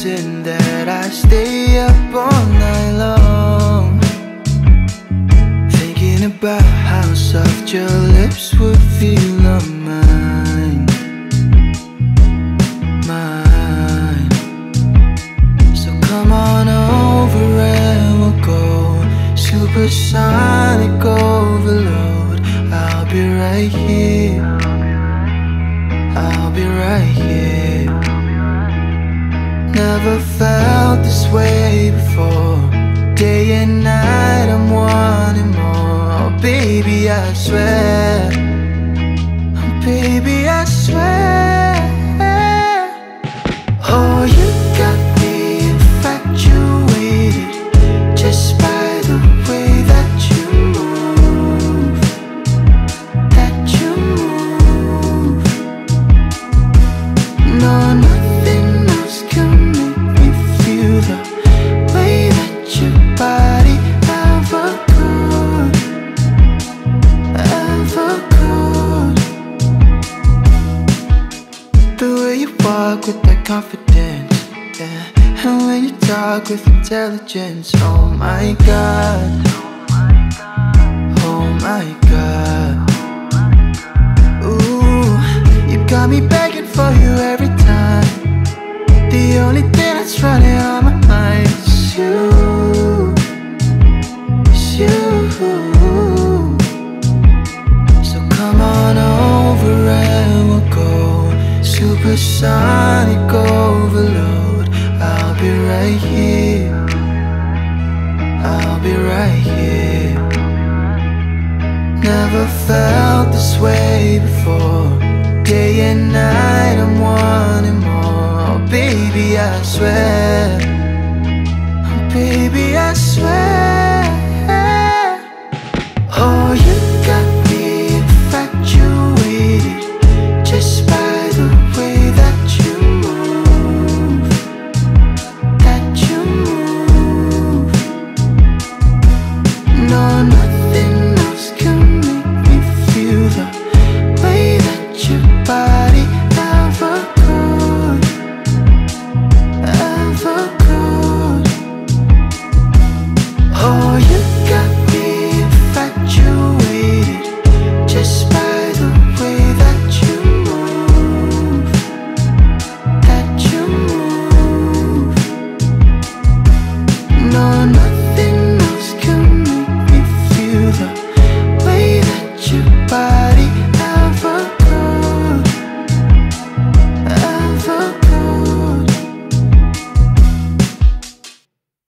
reason that I stay up all night long, thinking about how soft your lips would feel on mine, mine. So come on over and we'll go supersonic overload. I'll be right here, I'll be right here. Never felt this way before. Day and night I'm wanting more. Oh baby, I swear, oh baby, I swear. Oh, you got me infatuated just by the way that you move, that you move. No, nothing else can make me feel the way that your body ever could, ever could. The way you walk with that confidence, yeah, and when you talk with intelligence. Oh my God, oh my God. Ooh, you got me begging for you every time. The only thing that's running on my mind is you, it's you. So come on over and we'll go supersonic overload. I'll be right here, I'll be right here. Never felt this way before. Day and night I'm wanting more. Oh baby, I swear, oh baby, I swear. Oh, you